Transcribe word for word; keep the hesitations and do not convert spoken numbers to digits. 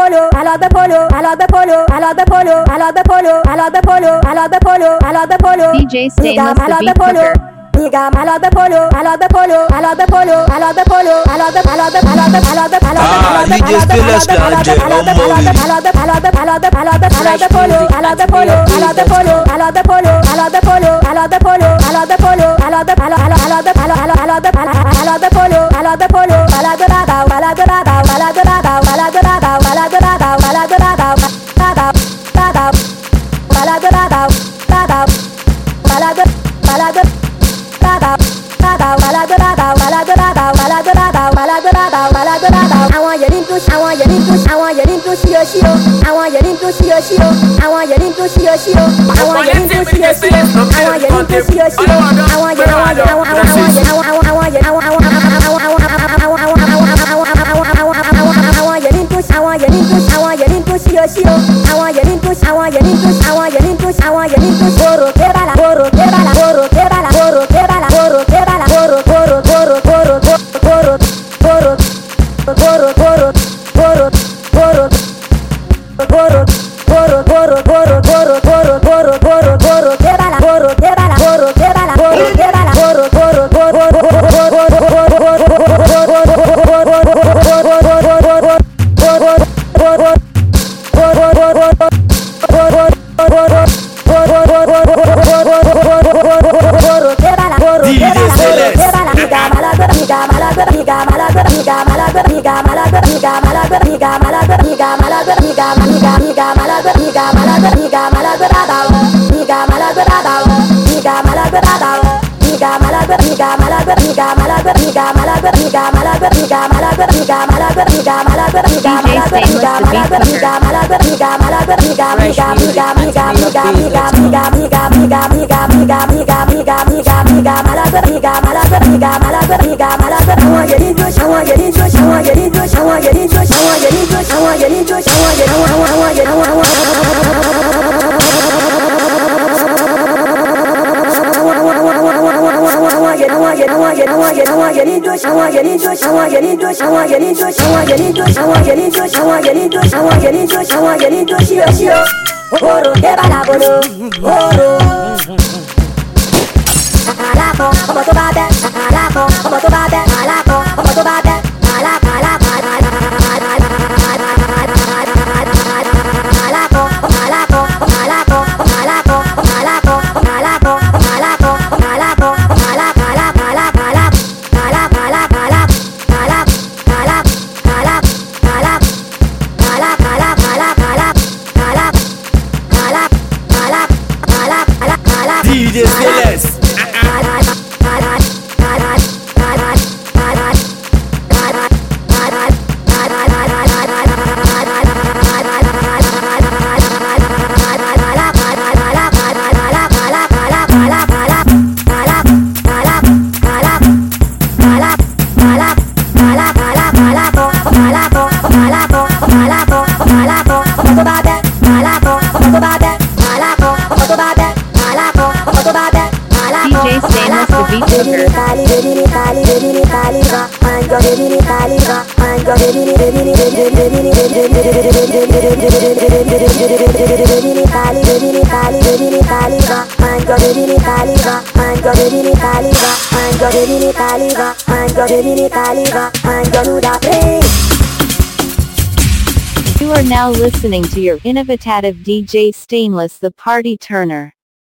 polo, I love the polo, I love the polo, I love the polo, I love the polo, I love the polo, I love the polo, I love the polo. D J Stainless the beat cooker. Nigga, I love the polo, I love the polo, I love the polo, I love the polo, I love the, I love the, I love the, I love the, I love the, Ah, D J Stainless là jẹ́ ọmọ mi. I love the, I love the, I love the, I love the, I love the polo, I love the polo, I love the polo, I love the polo, I love the polo, I love the polo, I love the polo, I love the, I love, I love the, I love, I love the, I love the polo, I love the polo, I love the rada, I love the rada, I love the rada, I love the rada, I love the rada, I love the rada, rada, rada, I love the rada, rada, I love the, I love the rada. Àwọn yẹ̀rí tó ṣí àwọn yẹ̀rí tó ṣí àwọn yẹ̀rí tó ṣí o ṣí o àwọn yẹ̀rí tó ṣí o ṣí o àwọn yẹ̀rí tó ṣí o ṣí o àwọn yẹ̀rí tó ṣí o ṣí o àwọn yẹ̀rí tó ṣí o ṣí o àwọn yẹ̀rí àwọn yẹ̀rí àwọn àwọn yẹ̀rí àwọn àwọn yẹ̀rí àwọn àwọn àwọn yẹ̀rí tó ṣí àwọn yẹ̀rí tó ṣí àwọn yẹ̀rí tó ṣí o ṣí o àwọn yẹ̀rí tó ṣí àwọn yẹ̀rí tó ṣí àwọn yẹ̀rí tó ṣí àwọn yẹ̀rí tó ṣí boro kebala boro kebala boro kebala boro kebala boro kebala boro boro boro boro boro boro Goro, goro, goro, goro, goro, goro, goro, goro, goro, goro, goro, goro, goro, quebala, goro, quebala, goro, quebala, goro, quebala, goro, goro, Goro, quebala, bolo, goro. Alaco, como tu bate, alaco, como tu bate, alaco, como tu bate, alaco, alaco, alaco, alaco, alaco, alaco, D J Stainless. You are now listening to your innovative D J Stainless the Party Turner.